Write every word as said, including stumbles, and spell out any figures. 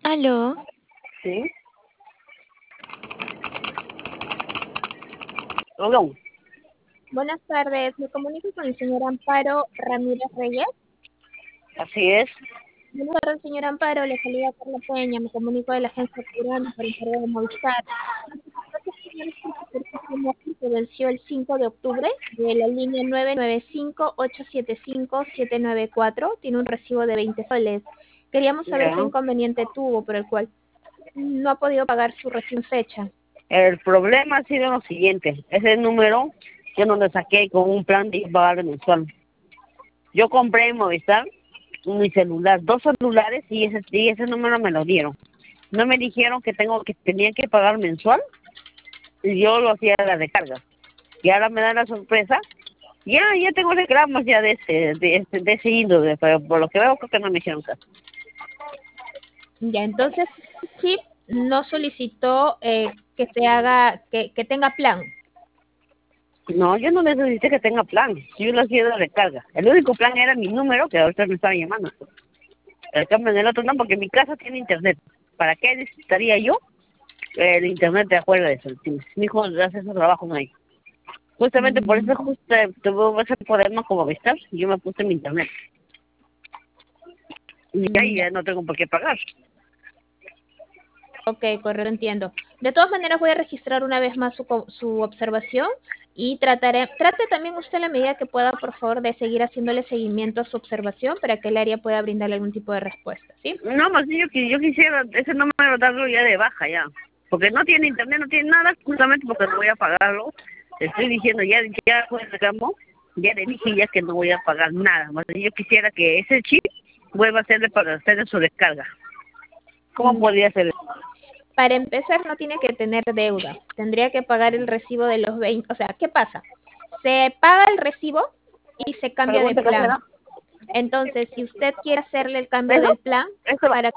¿Aló? Sí. Hola. Buenas tardes, me comunico con el señor Amparo Ramírez Reyes. Así es. Buenas tardes, señor Amparo, le saluda Carla Peña, me comunico de la agencia Curana para el correo de Movistar. Se venció el cinco de octubre de la línea nueve nueve cinco ocho siete cinco siete nueve cuatro, tiene un recibo de veinte soles. Queríamos saber Ya. qué inconveniente tuvo por el cual no ha podido pagar su recién fecha. El problema ha sido lo siguiente. Ese número yo no lo saqué con un plan de pagar mensual. Yo compré en Movistar mi celular, dos celulares y ese, y ese número me lo dieron. No me dijeron que tengo que tenía que pagar mensual y yo lo hacía de la recarga. Y ahora me dan la sorpresa. Ya, ya tengo reclamos ya de ese, de ese, de ese índole, pero por lo que veo creo que no me hicieron caso. Ya, entonces, sí, no solicitó eh, que se haga, que, que tenga plan. No, yo no necesité que tenga plan. Yo lo hacía de recarga. El único plan era mi número, que ahorita me estaba llamando. El cambio en el otro no, porque mi casa tiene internet. ¿Para qué necesitaría yo el internet de afuera de eso? Mi hijo hace esos trabajos ahí. Justamente por eso justo tuve ese problema como Vistar, yo me puse mi internet. Y ahí ya no tengo por qué pagar. Ok, correcto, entiendo. De todas maneras, voy a registrar una vez más su, co- su observación y trataré, trate también usted en la medida que pueda, por favor, de seguir haciéndole seguimiento a su observación para que el área pueda brindarle algún tipo de respuesta, ¿sí? No, más yo, que yo quisiera ese número darlo ya de baja ya. Porque no tiene internet, no tiene nada, justamente porque no voy a pagarlo. Te estoy diciendo, ya, ya fue el reclamo, ya le dije ya que no voy a pagar nada. Más yo quisiera que ese chip vuelva a hacerle para hacer su descarga. ¿Cómo Mm, podría ser? Para empezar, no tiene que tener deuda. Tendría que pagar el recibo de los veinte. O sea, ¿qué pasa? Se paga el recibo y se cambia de Pregunta, ¿qué plan. será? Entonces, si usted quiere hacerle el cambio ¿Eso? del plan Eso va. para